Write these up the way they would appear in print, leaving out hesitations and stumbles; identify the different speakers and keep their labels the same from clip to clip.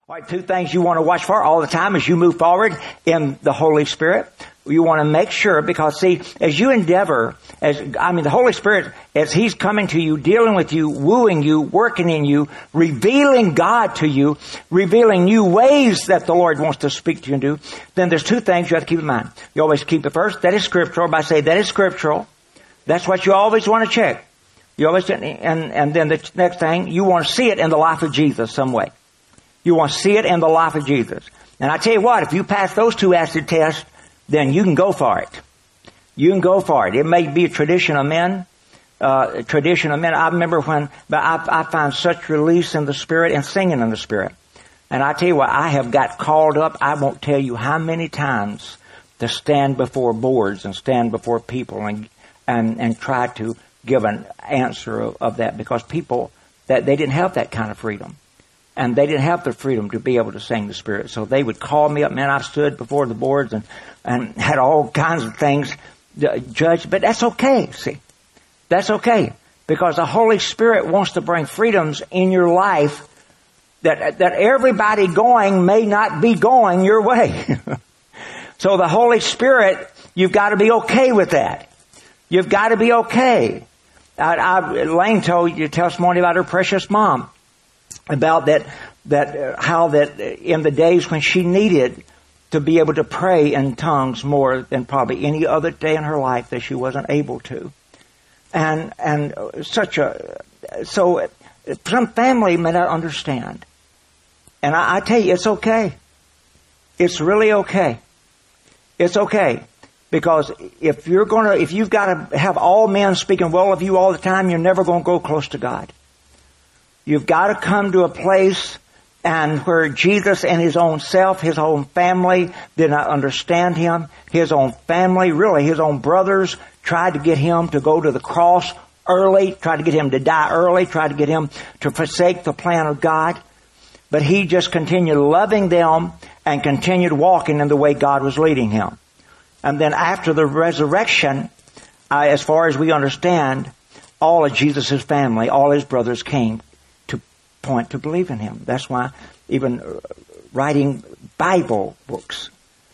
Speaker 1: All right, two things you want to watch for all the time as you move forward in the Holy Spirit. You want to make sure, because see, as you endeavor, the Holy Spirit, as He's coming to you, dealing with you, wooing you, working in you, revealing God to you, revealing new ways that the Lord wants to speak to you and do, then there's two things you have to keep in mind. You always keep it first. That is scriptural. Everybody say, that is scriptural. That's what you always want to check. You always, and then the next thing, you want to see it in the life of Jesus some way. You want to see it in the life of Jesus. And I tell you what, if you pass those two acid tests, then you can go for it. You can go for it. It may be a tradition of men. I remember but I find such release in the Spirit and singing in the Spirit. And I tell you what, I have got called up, I won't tell you how many times, to stand before boards and stand before people and try to give an answer of that, because people, that they didn't have that kind of freedom. And they didn't have the freedom to be able to sing the Spirit. So they would call me up. Man, I stood before the boards and had all kinds of things judged. But that's okay, see. That's okay. Because the Holy Spirit wants to bring freedoms in your life that everybody going may not be going your way. So the Holy Spirit, you've got to be okay with that. You've got to be okay. Lane told you a testimony about her precious mom. About how in the days when she needed to be able to pray in tongues more than probably any other day in her life, that she wasn't able to. So some family may not understand. And I tell you, it's okay. It's really okay. It's okay. Because if you've got to have all men speaking well of you all the time, you're never going to go close to God. You've got to come to a place and where Jesus and His own self, His own family did not understand Him. His own family, really His own brothers, tried to get Him to go to the cross early, tried to get Him to die early, tried to get Him to forsake the plan of God. But He just continued loving them and continued walking in the way God was leading Him. And then after the resurrection, as far as we understand, all of Jesus' family, all His brothers came point to believe in Him. That's why even writing Bible books.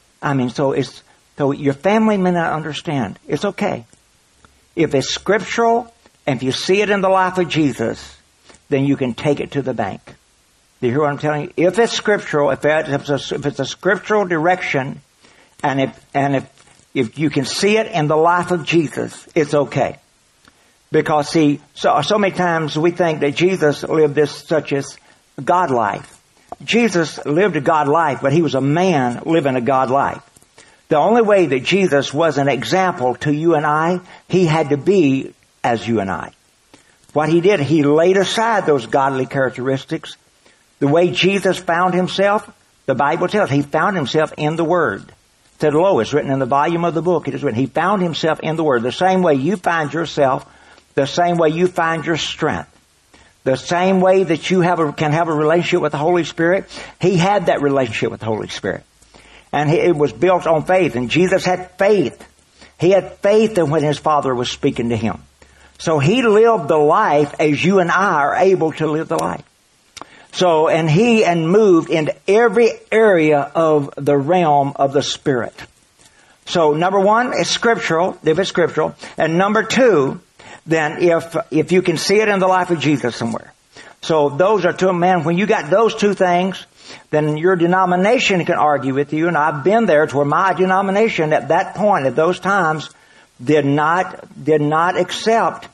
Speaker 1: So your family may not understand. It's okay. If it's scriptural, and if you see it in the life of Jesus, then you can take it to the bank. Do you hear what I'm telling you? If it's scriptural, if it's a scriptural direction, and if you can see it in the life of Jesus, it's okay. Because see, so many times we think that Jesus lived such as God life. Jesus lived a God life, but He was a man living a God life. The only way that Jesus was an example to you and I, He had to be as you and I. What He did, He laid aside those godly characteristics. The way Jesus found Himself, the Bible tells, He found Himself in the Word. It said, lo, it's written in the volume of the book. It is written. He found Himself in the Word. The same way you find yourself, the same way you find your strength. The same way that you can have a relationship with the Holy Spirit, He had that relationship with the Holy Spirit. And it was built on faith. And Jesus had faith. He had faith in when His Father was speaking to Him. So He lived the life as you and I are able to live the life. So, and He moved into every area of the realm of the Spirit. So number one, it's scriptural, if it's scriptural. And number two, then if you can see it in the life of Jesus somewhere. So those are two, man, when you got those two things, then your denomination can argue with you. And I've been there to where my denomination at that point, at those times, did not accept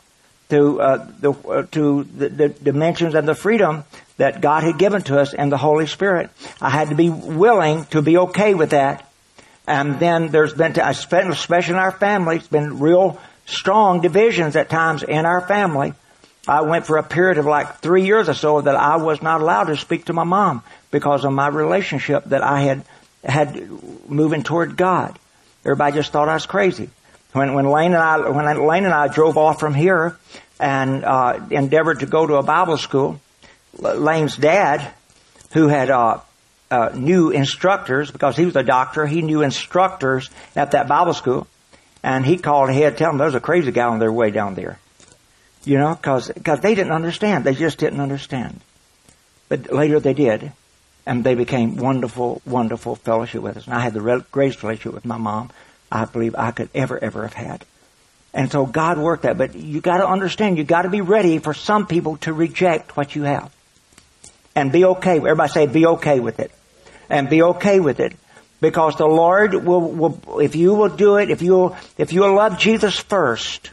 Speaker 1: the dimensions and the freedom that God had given to us in the Holy Spirit. I had to be willing to be okay with that. And then there's been, especially in our family, it's been real strong divisions at times in our family. I went for a period of like 3 years or so that I was not allowed to speak to my mom because of my relationship that I had moving toward God. Everybody just thought I was crazy. When Lane and I drove off from here and endeavored to go to a Bible school, Lane's dad, who had knew instructors, because he was a doctor, he knew instructors at that Bible school. And he called ahead, telling them there was a crazy guy on their way down there. You know, because they didn't understand. They just didn't understand. But later they did. And they became wonderful, wonderful fellowship with us. And I had the greatest relationship with my mom I believe I could ever have had. And so God worked that. But you got to understand, you got to be ready for some people to reject what you have. And be okay. Everybody say, be okay with it. And be okay with it. Because the Lord will if you will do it, if you'll love Jesus first,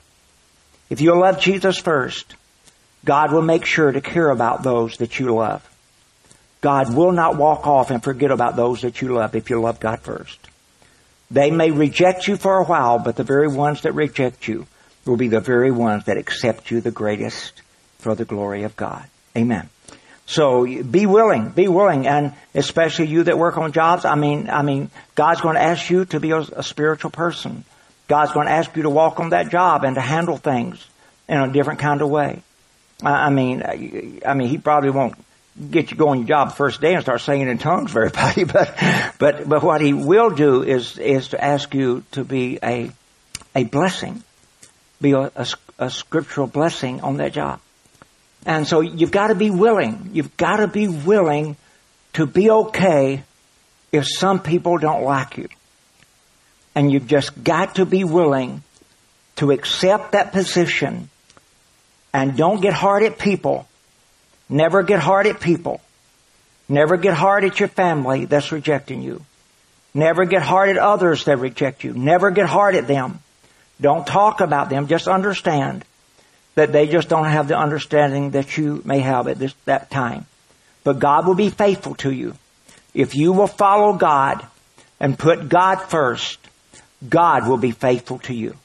Speaker 1: God will make sure to care about those that you love. God will not walk off and forget about those that you love if you love God first. They may reject you for a while, but the very ones that reject you will be the very ones that accept you the greatest for the glory of God. Amen. So be willing, and especially you that work on jobs. I mean, God's going to ask you to be a spiritual person. God's going to ask you to walk on that job and to handle things in a different kind of way. I mean, He probably won't get you going on your job the first day and start singing in tongues for everybody, but what He will do is to ask you to be a blessing, be a scriptural blessing on that job. And so you've got to be willing. You've got to be willing to be okay if some people don't like you. And you've just got to be willing to accept that position. And don't get hard at people. Never get hard at people. Never get hard at your family that's rejecting you. Never get hard at others that reject you. Never get hard at them. Don't talk about them. Just understand that they just don't have the understanding that you may have at that time. But God will be faithful to you. If you will follow God and put God first, God will be faithful to you.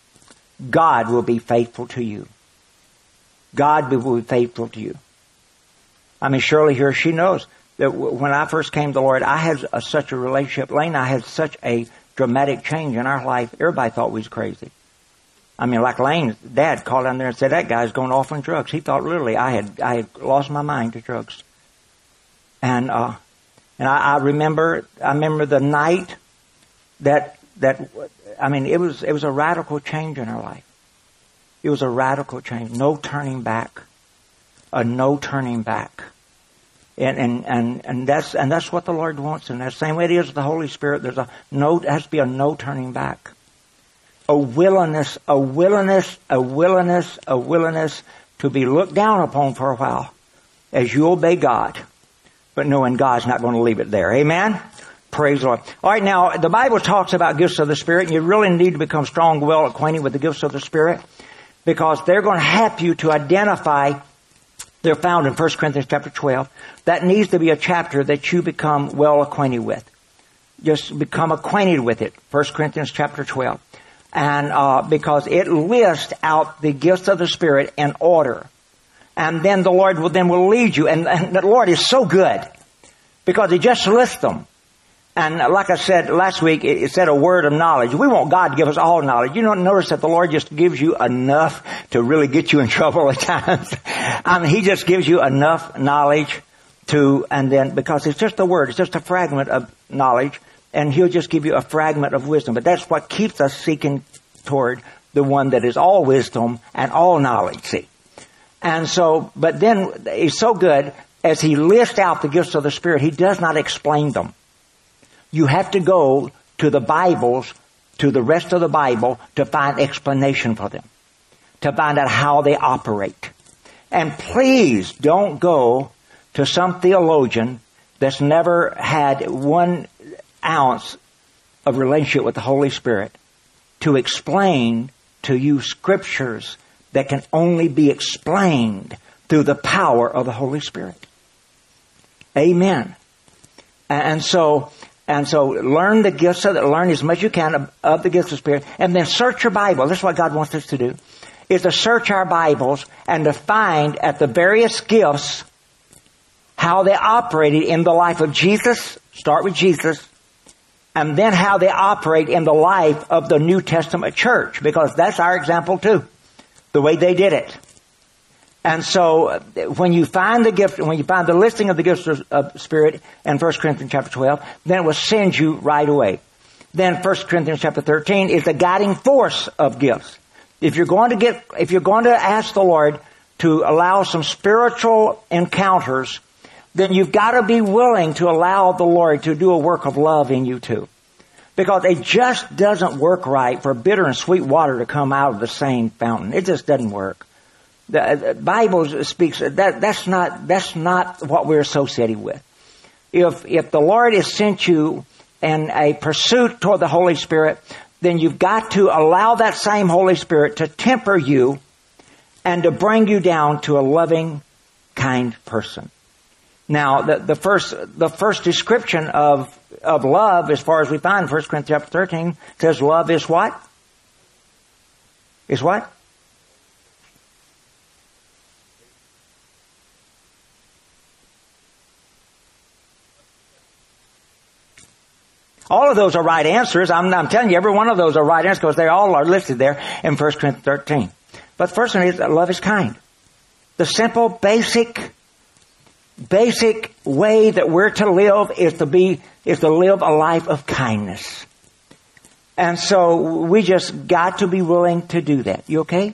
Speaker 1: God will be faithful to you. God will be faithful to you. I mean, Shirley here, she knows that when I first came to the Lord, I had such a relationship. Lane and I had such a dramatic change in our life. Everybody thought we was crazy. I mean, like Lane's dad called down there and said, that guy's going off on drugs. He thought literally I had lost my mind to drugs. And I remember the night that I mean, it was a radical change in our life. It was a radical change. No turning back. No turning back. And that's what the Lord wants. And the same way it is with the Holy Spirit, there has to be a no turning back. A willingness to be looked down upon for a while as you obey God, but knowing God's not going to leave it there. Amen? Praise the Lord. All right, now, the Bible talks about gifts of the Spirit, and you really need to become strong, well acquainted with the gifts of the Spirit, because they're going to help you to identify. They're found in 1 Corinthians chapter 12. That needs to be a chapter that you become well acquainted with. Just become acquainted with it. 1 Corinthians chapter 12. And because it lists out the gifts of the Spirit in order. And then the Lord will lead you. And the Lord is so good because He just lists them. And like I said last week, it said a word of knowledge. We want God to give us all knowledge. You don't notice that the Lord just gives you enough to really get you in trouble at times. I mean, He just gives you enough knowledge and then, because it's just a word, it's just a fragment of knowledge. And He'll just give you a fragment of wisdom. But that's what keeps us seeking toward the one that is all wisdom and all knowledge, see. And so, but then He's so good, as He lists out the gifts of the Spirit, He does not explain them. You have to go to the Bibles, to the rest of the Bible, to find explanation for them. To find out how they operate. And please don't go to some theologian that's never had 1 ounce of relationship with the Holy Spirit to explain to you scriptures that can only be explained through the power of the Holy Spirit. Amen. And so learn the gifts learn as much as you can of the gifts of the Spirit, and then search your Bible. That's what God wants us to do, is to search our Bibles and to find at the various gifts how they operated in the life of Jesus. Start with Jesus. And then how they operate in the life of the New Testament church, because that's our example too, the way they did it. And so when you find the listing of the gifts of Spirit in 1 Corinthians chapter 12, then it will send you right away. Then 1 Corinthians chapter 13 is the guiding force of gifts. If you're going to ask the Lord to allow some spiritual encounters then you've got to be willing to allow the Lord to do a work of love in you too. Because it just doesn't work right for bitter and sweet water to come out of the same fountain. It just doesn't work. The Bible speaks, that's not what we're associating with. If the Lord has sent you in a pursuit toward the Holy Spirit, then you've got to allow that same Holy Spirit to temper you and to bring you down to a loving, kind person. Now, the first description of love, as far as we find in 1 Corinthians chapter 13, says love is what? Is what? All of those are right answers. I'm telling you, every one of those are right answers because they all are listed there in 1 Corinthians 13. But the first one is that love is kind. The simple, basic way that we're to live is to live a life of kindness. And so we just got to be willing to do that. You okay?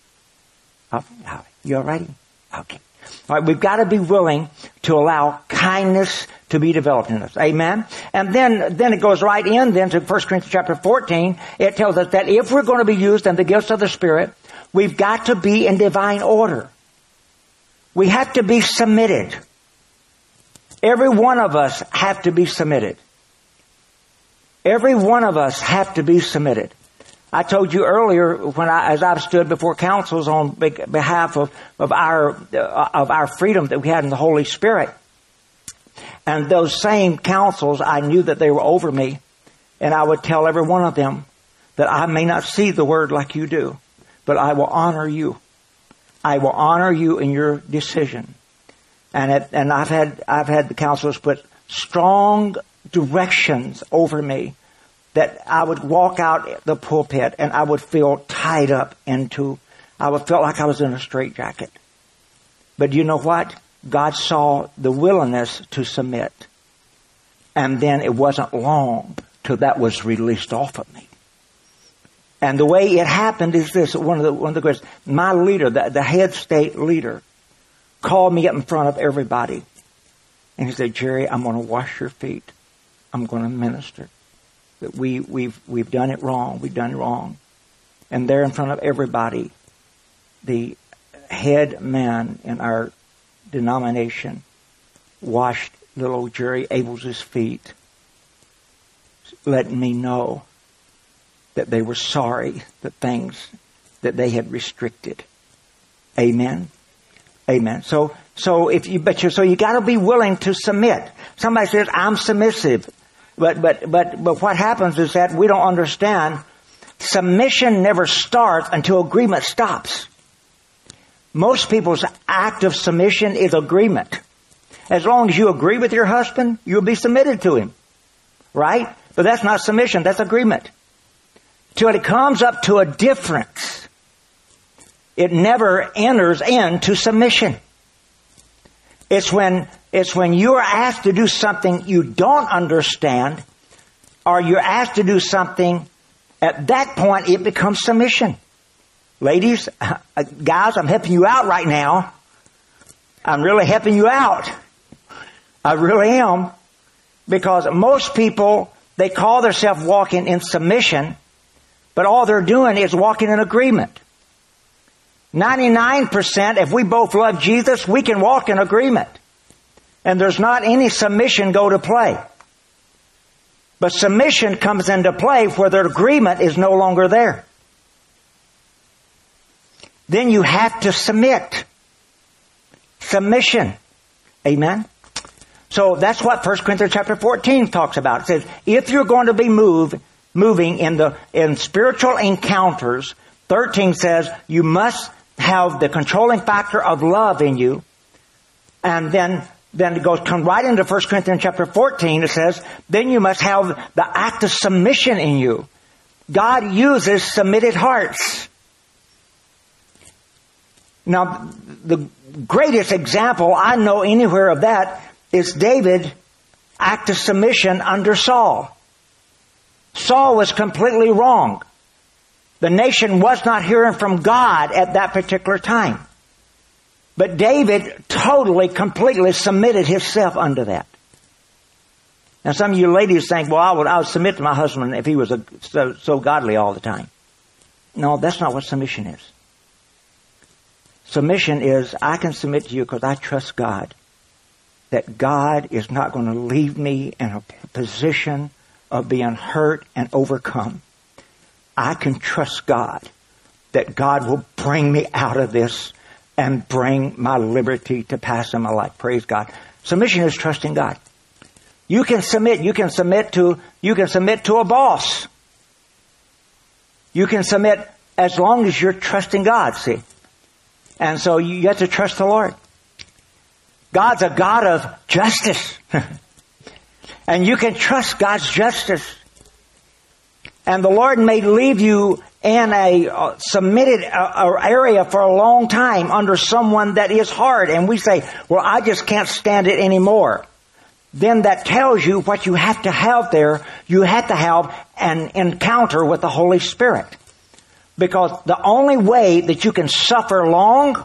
Speaker 1: You all righty? Okay. All right, we've got to be willing to allow kindness to be developed in us. Amen? And then it goes right in then to 1 Corinthians chapter 14. It tells us that if we're going to be used in the gifts of the Spirit, we've got to be in divine order. We have to be submitted. Every one of us have to be submitted. Every one of us have to be submitted. I told you earlier as I've stood before councils on behalf of our freedom that we had in the Holy Spirit. And those same councils, I knew that they were over me. And I would tell every one of them that I may not see the word like you do, but I will honor you. I will honor you in your decision. And I've had the counselors put strong directions over me that I would walk out the pulpit and I would feel tied up I would feel like I was in a straitjacket. But you know what? God saw the willingness to submit. And then it wasn't long till that was released off of me. And the way it happened is this: one of the greatest, my leader, the head state leader, called me up in front of everybody. And he said, Jerry, I'm going to wash your feet. I'm going to minister. That we've done it wrong. We've done wrong. And there in front of everybody, the head man in our denomination washed little Jerry Abels' feet, letting me know that they were sorry the things that they had restricted. Amen. Amen. So you got to be willing to submit. Somebody says, I'm submissive. But what happens is that we don't understand. Submission never starts until agreement stops. Most people's act of submission is agreement. As long as you agree with your husband, you'll be submitted to him. Right? But that's not submission, that's agreement. Till it comes up to a difference, it never enters into submission. It's when you're asked to do something you don't understand, or you're asked to do something, at that point it becomes submission. Ladies, guys, I'm helping you out right now. I'm really helping you out. I really am. Because most people, they call themselves walking in submission, but all they're doing is walking in agreement. 99%, if we both love Jesus, we can walk in agreement. And there's not any submission go to play. But submission comes into play where the agreement is no longer there. Then you have to submit. Submission. Amen? So that's what 1 Corinthians chapter 14 talks about. It says, if you're going to be moving in spiritual encounters, 13 says you must have the controlling factor of love in you. And then it come right into 1 Corinthians chapter 14. It says, then you must have the act of submission in you. God uses submitted hearts. Now, the greatest example I know anywhere of that is David act of submission under Saul. Saul was completely wrong. The nation was not hearing from God at that particular time. But David totally, completely submitted himself unto that. Now some of you ladies think, well, I would submit to my husband if he was so godly all the time. No, that's not what submission is. Submission is, I can submit to you because I trust God. That God is not going to leave me in a position of being hurt and overcome. I can trust God that God will bring me out of this and bring my liberty to pass in my life. Praise God. Submission is trusting God. You can submit to a boss. You can submit as long as you're trusting God, see. And so you have to trust the Lord. God's a God of justice. And you can trust God's justice. And the Lord may leave you in a submitted area for a long time under someone that is hard. And we say, well, I just can't stand it anymore. Then that tells you what you have to have there. You have to have an encounter with the Holy Spirit. Because the only way that you can suffer long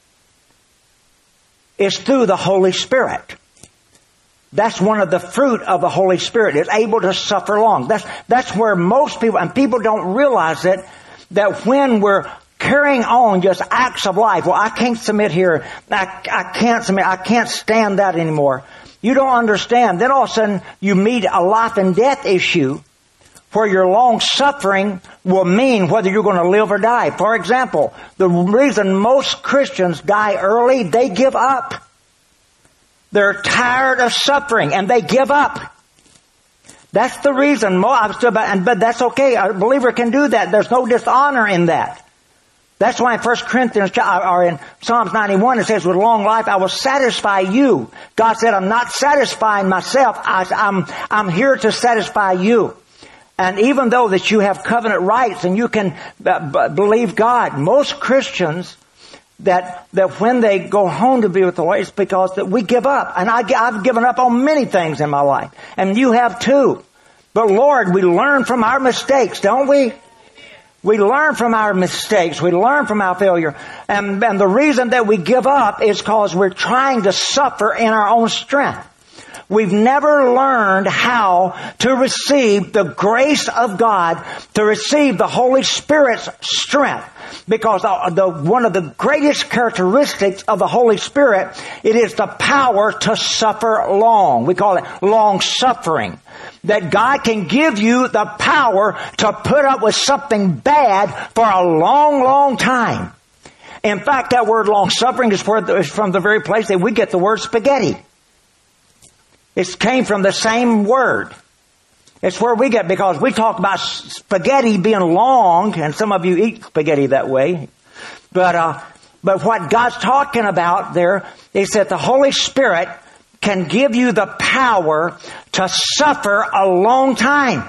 Speaker 1: is through the Holy Spirit. That's one of the fruit of the Holy Spirit, is able to suffer long. That's where most people, and people don't realize it, that when we're carrying on just acts of life, well, I can't submit here, I can't submit, I can't stand that anymore. You don't understand. Then all of a sudden you meet a life and death issue where your long suffering will mean whether you're going to live or die. For example, the reason most Christians die early, they give up. They're tired of suffering and they give up. That's the reason. But that's okay. A believer can do that. There's no dishonor in that. That's why in 1 Corinthians, or in Psalms 91, it says, with long life I will satisfy you. God said, I'm not satisfying myself. I'm here to satisfy you. And even though that you have covenant rights and you can believe God, most Christians that when they go home to be with the Lord, it's because that we give up. And I've given up on many things in my life. And you have too. But Lord, we learn from our mistakes, don't we? We learn from our mistakes. We learn from our failure. And the reason that we give up is because we're trying to suffer in our own strength. We've never learned how to receive the grace of God, to receive the Holy Spirit's strength. Because one of the greatest characteristics of the Holy Spirit, it is the power to suffer long. We call it long suffering. That God can give you the power to put up with something bad for a long, long time. In fact, that word long suffering is from the very place that we get the word spaghetti. It came from the same word. It's where we get, because we talk about spaghetti being long, and some of you eat spaghetti that way. But what God's talking about there is that the Holy Spirit can give you the power to suffer a long time.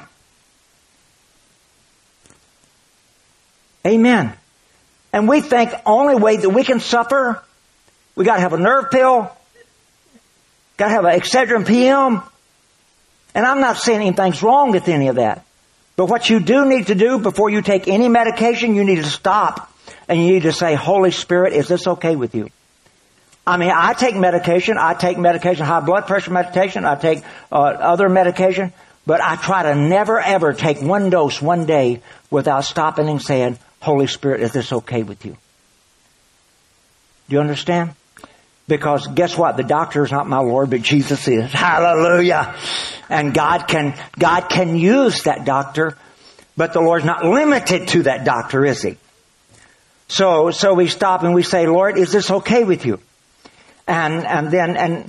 Speaker 1: Amen. And we think the only way that we can suffer, we got to have a nerve pill, got to have an Excedrin PM. And I'm not saying anything's wrong with any of that. But what you do need to do before you take any medication, you need to stop. And you need to say, Holy Spirit, is this okay with you? I mean, I take medication, high blood pressure medication, I take other medication. But I try to never ever take one dose one day without stopping and saying, Holy Spirit, is this okay with you? Do you understand? Because guess what? The doctor is not my Lord, but Jesus is. Hallelujah. And God can use that doctor, but the Lord's not limited to that doctor, is He? So we stop and we say, Lord, is this okay with you? And then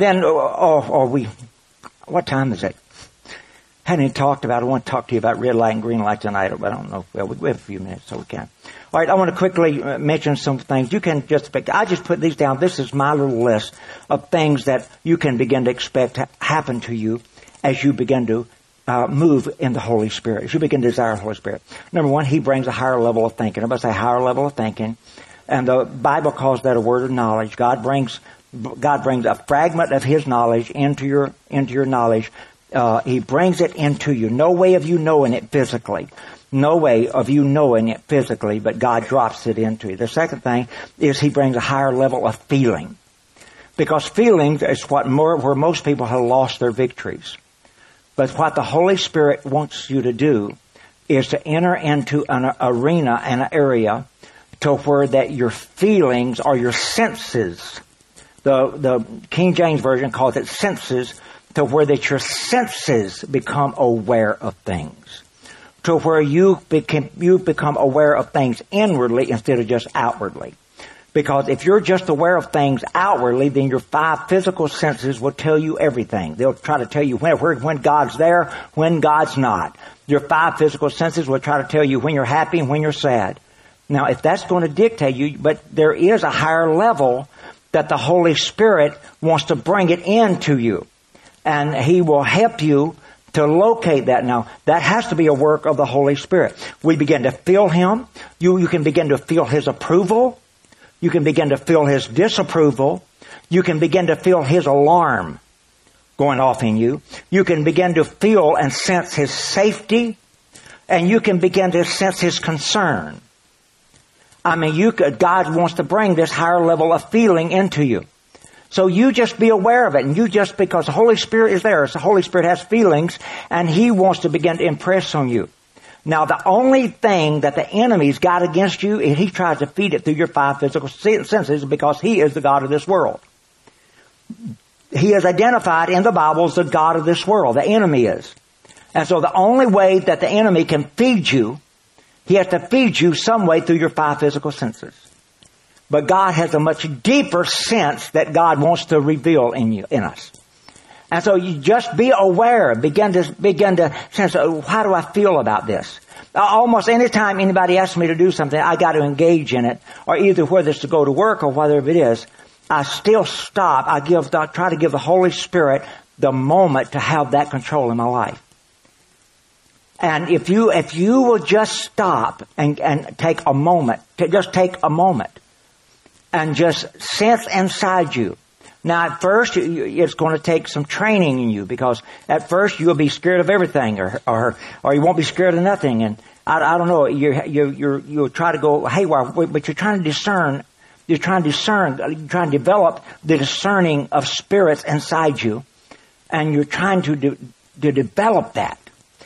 Speaker 1: what time is it? Hadn't even talked about it. I want to talk to you about red light and green light tonight, but I don't know. Well, we have a few minutes, so we can. All right, I want to quickly mention some things. You can I just put these down. This is my little list of things that you can begin to expect to happen to you as you begin to move in the Holy Spirit, as you begin to desire the Holy Spirit. Number one, He brings a higher level of thinking. Everybody say higher level of thinking. And the Bible calls that a word of knowledge. God brings a fragment of His knowledge into your knowledge. He brings it into you. No way of you knowing it physically. No way of you knowing it physically, but God drops it into you. The second thing is He brings a higher level of feeling. Because feelings is where most people have lost their victories. But what the Holy Spirit wants you to do is to enter into an arena, an area, to where that your feelings or your senses, the King James Version calls it senses, to where that your senses become aware of things. To where you become aware of things inwardly instead of just outwardly. Because if you're just aware of things outwardly, then your 5 physical senses will tell you everything. They'll try to tell you when God's there, when God's not. Your 5 physical senses will try to tell you when you're happy and when you're sad. Now, if that's going to dictate you, but there is a higher level that the Holy Spirit wants to bring it into you. And He will help you to locate that. Now, that has to be a work of the Holy Spirit. We begin to feel Him. You can begin to feel His approval. You can begin to feel His disapproval. You can begin to feel His alarm going off in you. You can begin to feel and sense His safety. And you can begin to sense His concern. I mean, God wants to bring this higher level of feeling into you. So you just be aware of it. And because the Holy Spirit is there. The Holy Spirit has feelings. And He wants to begin to impress on you. Now, the only thing that the enemy's got against you is he tries to feed it through your 5 physical senses because he is the God of this world. He is identified in the Bible as the God of this world. The enemy is. And so the only way that the enemy can feed you, he has to feed you some way through your 5 physical senses. But God has a much deeper sense that God wants to reveal in us. And so you just be aware, begin to sense, how do I feel about this? Almost any time anybody asks me to do something, I got to engage in it, or either whether it's to go to work or whether it is, I still stop. I try to give the Holy Spirit the moment to have that control in my life. And if you will just stop and take a moment, and just sense inside you. Now, at first, it's going to take some training in you because at first you'll be scared of everything, or you won't be scared of nothing. And I don't know. You'll try to go haywire, but you're trying to discern. You're trying to develop the discerning of spirits inside you, and you're trying to develop that.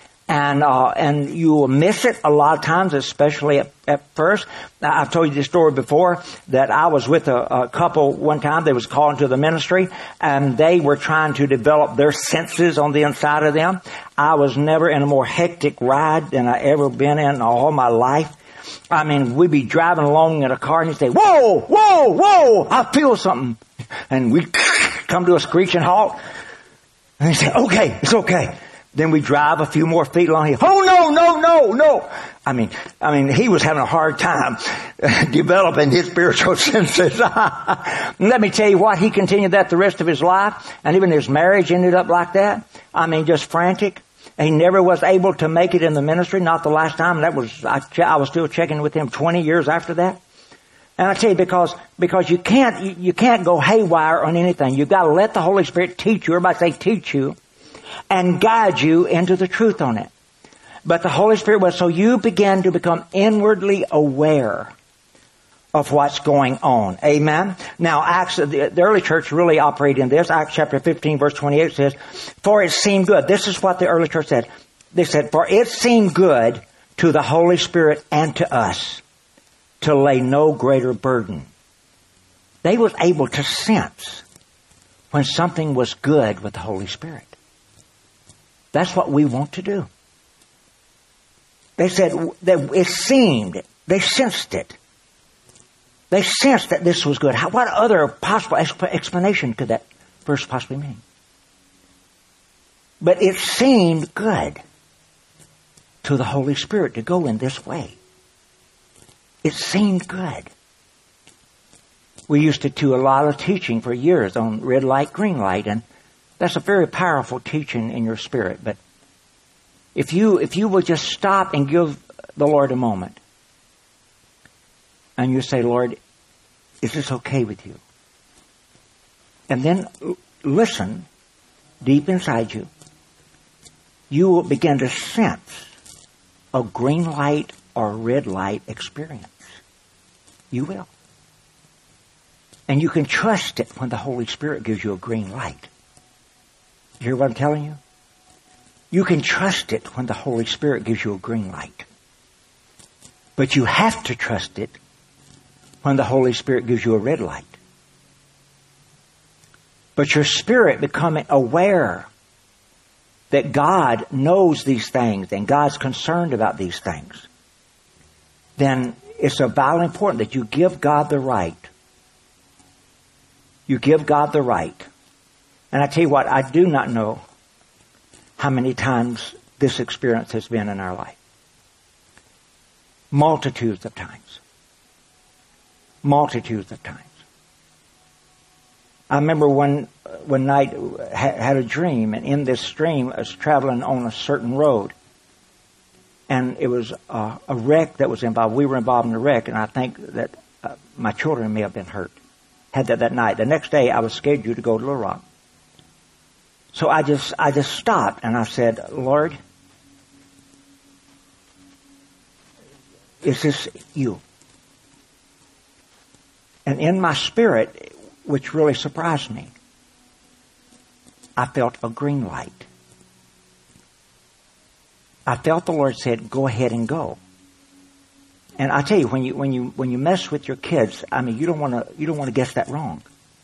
Speaker 1: And you will miss it a lot of times, especially at first. I've told you this story before, that I was with a couple one time. They was called into the ministry, and they were trying to develop their senses on the inside of them. I was never in a more hectic ride than I ever been in all my life. I mean, we'd be driving along in a car, and he'd say, "Whoa, whoa, whoa, I feel something." And we'd come to a screeching halt, and he'd say, "Okay, it's okay." Then we drive a few more feet along here. "Oh, no. I mean, he was having a hard time developing his spiritual senses. Let me tell you what, he continued that the rest of his life, and even his marriage ended up like that. I mean, just frantic. He never was able to make it in the ministry, not the last time. I was still checking with him 20 years after that. And I tell you, because you can't go haywire on anything. You've got to let the Holy Spirit teach you. Everybody say teach you. And guide you into the truth on it. But the Holy Spirit was, so you begin to become inwardly aware of what's going on. Amen? Now, Acts, the early church really operated in this. Acts chapter 15, verse 28 says, "For it seemed good." This is what the early church said. They said, "For it seemed good to the Holy Spirit and to us to lay no greater burden." They was able to sense when something was good with the Holy Spirit. That's what we want to do. They said that it seemed, they sensed it. They sensed that this was good. What other possible explanation could that verse possibly mean? But it seemed good to the Holy Spirit to go in this way. It seemed good. We used to do a lot of teaching for years on red light, green light, and that's a very powerful teaching in your spirit. But if you will just stop and give the Lord a moment, and you say, "Lord, is this okay with you?" And then listen deep inside you, you will begin to sense a green light or red light experience. You will. And you can trust it when the Holy Spirit gives you a green light. You hear what I'm telling you? You can trust it when the Holy Spirit gives you a green light. But you have to trust it when the Holy Spirit gives you a red light. But your spirit becoming aware that God knows these things and God's concerned about these things, then it's vitally important that you give God the right. You give God the right. And I tell you what, I do not know how many times this experience has been in our life. Multitudes of times. Multitudes of times. I remember one night had a dream, and in this dream I was traveling on a certain road. And it was a wreck that was involved. We were involved in a wreck, and I think that my children may have been hurt. Had that night. The next day I was scheduled to go to Little Rock. So I just stopped and I said, Lord, is this you? And in my spirit, which really surprised me, I felt a green light. I felt the Lord said, go ahead and go. And I tell you, when you mess with your kids, I mean, you don't want to guess that wrong.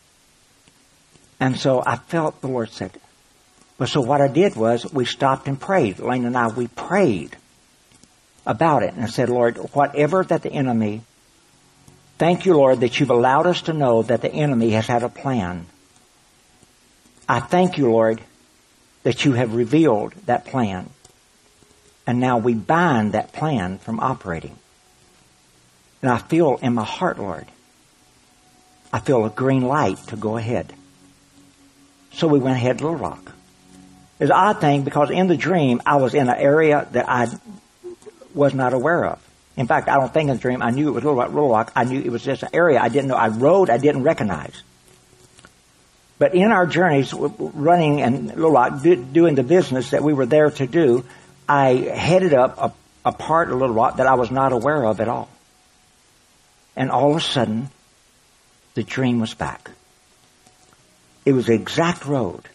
Speaker 1: And so I felt the Lord said, but so what I did was we stopped and prayed. Lane and I, we prayed about it and said, Lord, whatever that the enemy, thank you, Lord, that you've allowed us to know that the enemy has had a plan. I thank you, Lord, that you have revealed that plan. And now we bind that plan from operating. And I feel in my heart, Lord, I feel a green light to go ahead. So we went ahead to Little Rock. It's an odd thing because in the dream, I was in an area that I was not aware of. In fact, I don't think in the dream I knew it was Little Rock. I knew it was just an area I didn't know. I rode, I didn't recognize. But in our journeys, running in Little Rock, doing the business that we were there to do, I headed up a part of Little Rock that I was not aware of at all. And all of a sudden, the dream was back. It was the exact road.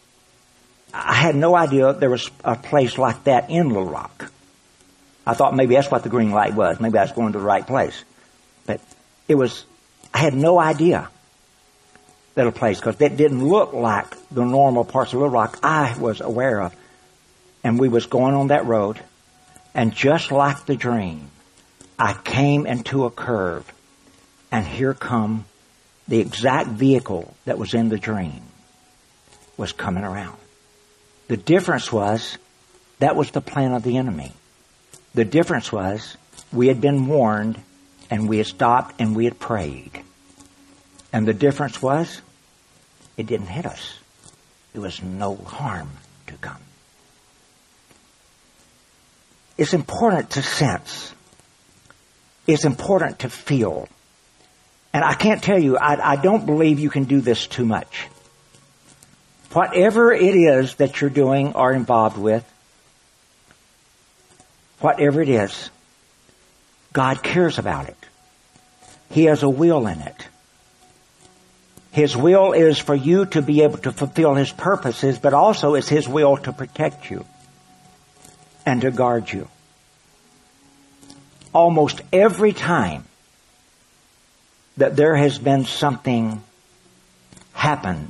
Speaker 1: I had no idea there was a place like that in Little Rock. I thought maybe that's what the green light was. Maybe I was going to the right place. But I had no idea that a place, because it didn't look like the normal parts of Little Rock I was aware of. And we was going on that road, and just like the dream, I came into a curve, and here come the exact vehicle that was in the dream was coming around. The difference was, that was the plan of the enemy. The difference was, we had been warned, and we had stopped, and we had prayed. And the difference was, it didn't hit us. There was no harm to come. It's important to sense. It's important to feel. And I can't tell you, I don't believe you can do this too much. Whatever it is that you're doing or involved with, whatever it is, God cares about it. He has a will in it. His will is for you to be able to fulfill His purposes, but also it's His will to protect you and to guard you. Almost every time that there has been something happened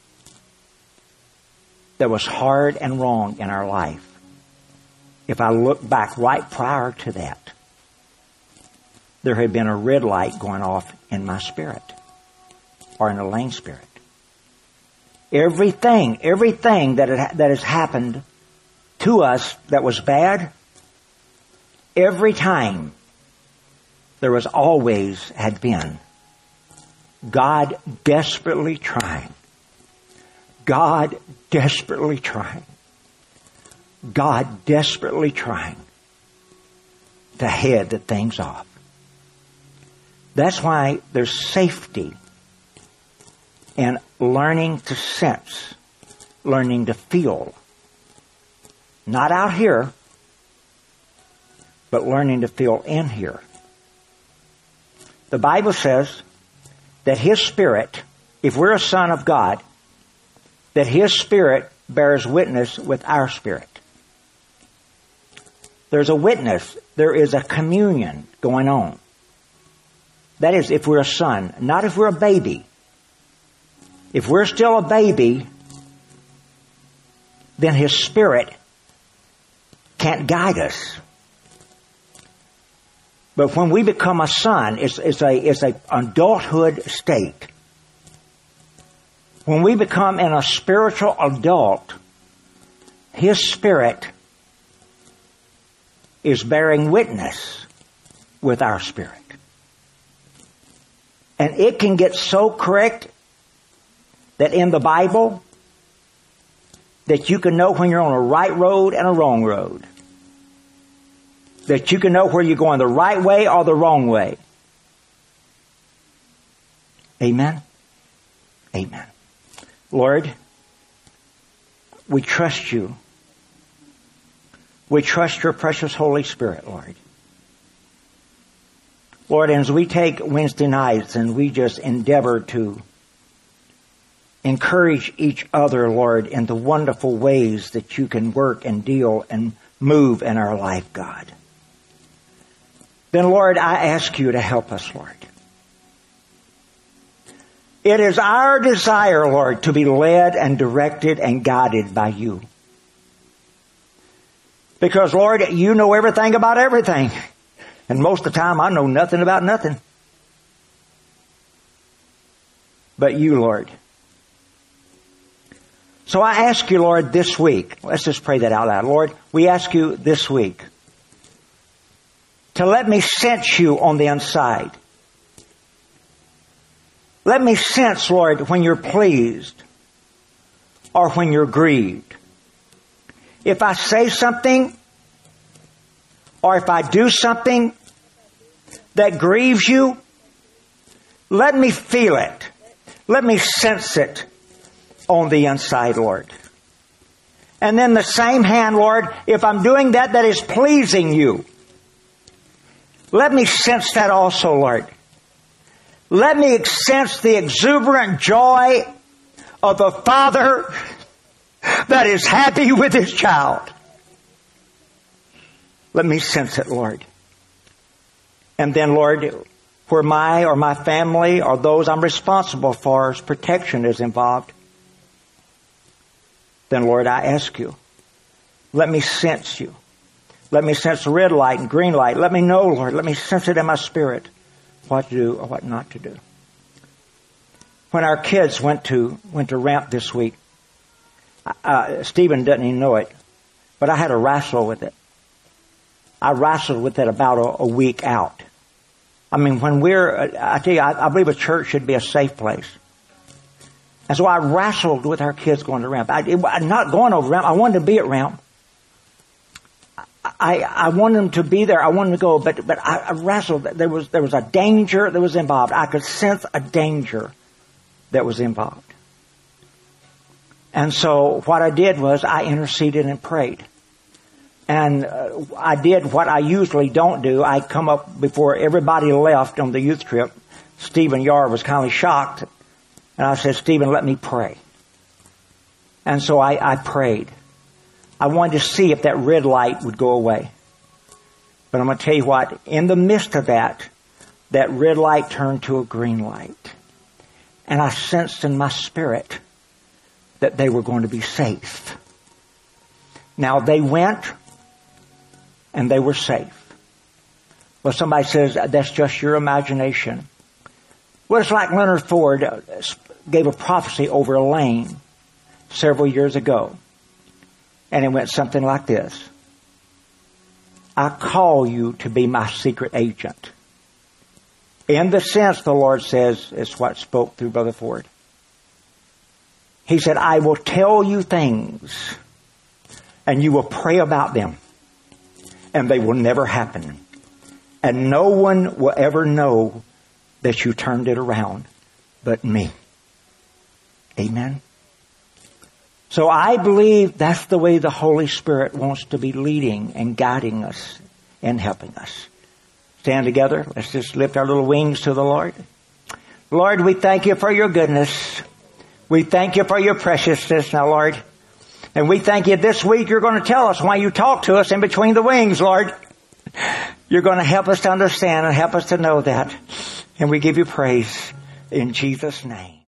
Speaker 1: that was hard and wrong in our life, if I look back right prior to that, there had been a red light going off in my spirit or in Elaine's spirit. Everything that has happened to us that was bad, every time there was always had been God desperately trying. God desperately trying. God desperately trying to head the things off. That's why there's safety in learning to sense, learning to feel. Not out here, but learning to feel in here. The Bible says that His Spirit, if we're a son of God, that His Spirit bears witness with our spirit. There's a witness. There is a communion going on. That is, if we're a son, not if we're a baby. If we're still a baby, then His Spirit can't guide us. But when we become a son, it's a adulthood state. When we become a spiritual adult, His Spirit is bearing witness with our spirit. And it can get so correct that in the Bible, that you can know when you're on a right road and a wrong road. That you can know where you're going the right way or the wrong way. Amen? Amen. Lord, we trust You. We trust Your precious Holy Spirit, Lord. Lord, as we take Wednesday nights and we just endeavor to encourage each other, Lord, in the wonderful ways that You can work and deal and move in our life, God. Then, Lord, I ask You to help us, Lord. It is our desire, Lord, to be led and directed and guided by You. Because, Lord, You know everything about everything. And most of the time, I know nothing about nothing. But You, Lord. So I ask You, Lord, this week. Let's just pray that out loud. Lord, we ask You this week to let me sense You on the inside. Let me sense, Lord, when You're pleased or when You're grieved. If I say something or if I do something that grieves You, let me feel it. Let me sense it on the inside, Lord. And then the same hand, Lord, if I'm doing that is pleasing You, let me sense that also, Lord. Let me sense the exuberant joy of a father that is happy with his child. Let me sense it, Lord. And then, Lord, where my or my family or those I'm responsible for's protection is involved, then, Lord, I ask You, let me sense You. Let me sense the red light and green light. Let me know, Lord. Let me sense it in my spirit what to do or what not to do. When our kids went to Ramp this week, Stephen doesn't even know it, but I had a wrestle with it. I wrestled with it about a week out. I mean, I tell you, I believe a church should be a safe place. And so I wrestled with our kids going to Ramp. I'm not going over Ramp. I wanted to be at Ramp. I wanted them to be there. I wanted to go, but I wrestled. There was a danger that was involved. I could sense a danger that was involved. And so what I did was I interceded and prayed. And I did what I usually don't do. I come up before everybody left on the youth trip. Stephen Yar was kind of shocked. And I said, Stephen, let me pray. And so I prayed. I wanted to see if that red light would go away. But I'm going to tell you what, in the midst of that red light turned to a green light. And I sensed in my spirit that they were going to be safe. Now they went and they were safe. Well, somebody says, that's just your imagination. Well, it's like Leonard Ford gave a prophecy over Elaine several years ago. And it went something like this. I call you to be my secret agent. In the sense, the Lord says, is what spoke through Brother Ford. He said, I will tell you things, and you will pray about them, and they will never happen. And no one will ever know that you turned it around but me. Amen. So I believe that's the way the Holy Spirit wants to be leading and guiding us and helping us. Stand together. Let's just lift our little wings to the Lord. Lord, we thank you for your goodness. We thank you for your preciousness now, Lord. And we thank you this week you're going to tell us why you talk to us in between the wings, Lord. You're going to help us to understand and help us to know that. And we give you praise in Jesus' name.